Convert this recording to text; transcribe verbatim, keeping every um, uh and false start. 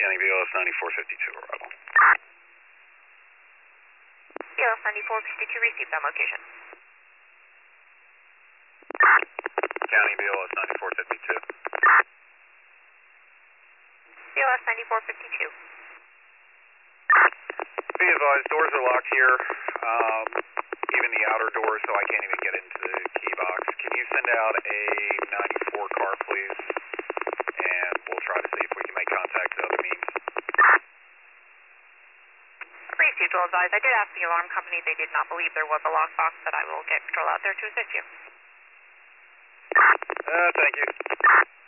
County B L S ninety-four fifty-two, arrival. B L S ninety-four fifty-two, received on location. County B L S ninety-four fifty-two. B L S ninety-four fifty-two. Be advised, doors are locked here, um, even the outer doors, so I can't even get into the key box. Can you send out a ninety-four car, please? And we'll try to see if we can make contact to other means. Received, well advised. I did ask the alarm company. They did not believe there was a lockbox, but I will get control out there to assist you. Uh, thank you.